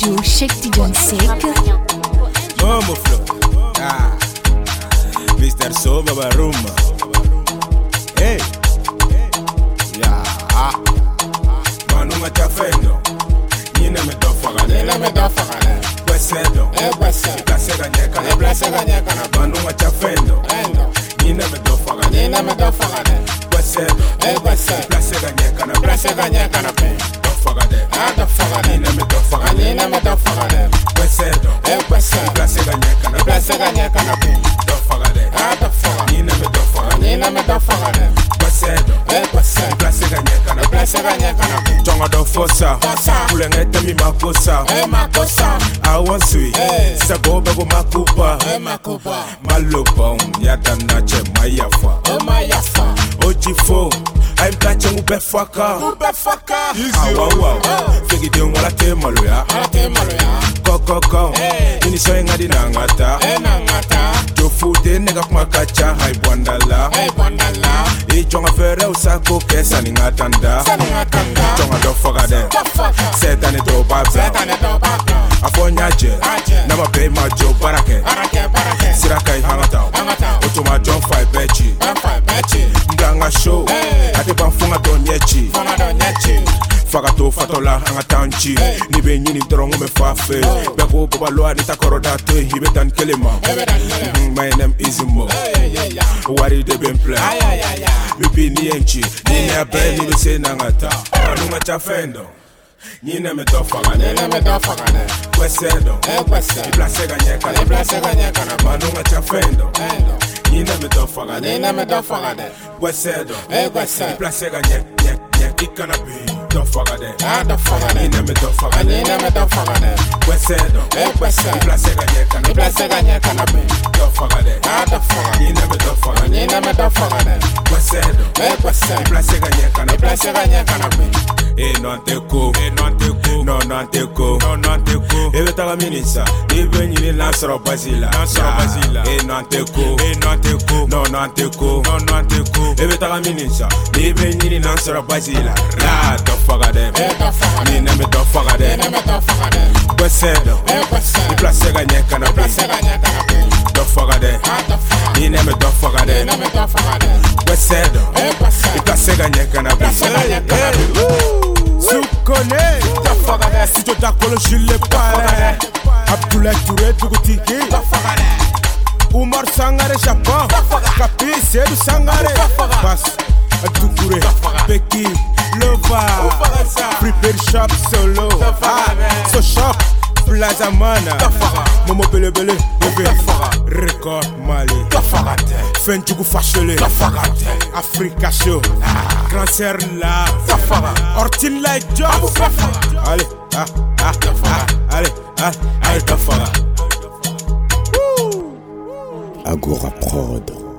studio Sheikh Tidiane Seck. Momo Flow, Mr. Soba Baruma. Hey, yeah, Manu Matafeno, Nina Medofagale, Quesedo, Placega, Manu Matafeno, Nina Medofagale, Quesedo, Placega, Nina Medofagale, Quesedo, Placega, Tonga do fossa, Pulengete mi makosa, I want sweet, Sago bego makupa, Malopong, Yadanache, Mayafa, Ojifo, I'm catching Ubefaka, Awawa, Figidon Walate Maloya, Koko, Inisoing Adinangata, Jofude Negak Makacha, Hai Bwandala, Ichonga Fere Usako Kesa Ningatanda, Tonga do Fogade, Setane do Babza, Afonyaje, Nama Pay Majo Barake, Sirakai Hangata, Otoma John 5 Bechi, Mganga Show, Atebanfunga Donyechi, Fagato Fatola Hangatanchi, Nibenini Drongo me Fafe, Beko Bobaloa Nita Korodate, Hibetan Kelema. My name is Mo. What did they been play? Bibi Nienchi, Nina Benny the Senangata, Anuma Chafendo. Nina Medofagane, Quesedo, Placega Nyaka, Manuma Chafendo. Nina Medofagane, Quesedo, Placega Nyaka, Ikanabi. Dofagade, Nina Medofagane, Quesedo, Placega Nyaka, Dofagade, Nina Medofagane, Quesedo, Placega Nyaka, non te co, Eve tala minisa, Eve ni lansro Basila, non te co, Eve tala minisa, Eve ni lansro Basila, Dofagade, Nina Medofagade, Quesedo, Placega Nyaka, Dofagade, Nina Medofagade, Quesedo, Placega Nyaka, Soukone, si tu t'accroches, je l'ai pas. Abdoulaye Touré, Tougotiki, Oumar Sangare, Japon, Kapi, c'est du Sangare, Bass, Toukouré, Beki, Lova, Prepare Shop Solo, So Shop, Plaza Mana, Momo Bele Bele, Record Mali, Fenjugu Fachele, Africa Show, Grand Serre là, Ortin Light Job. Allez, allez, Tafara. Agora Prod.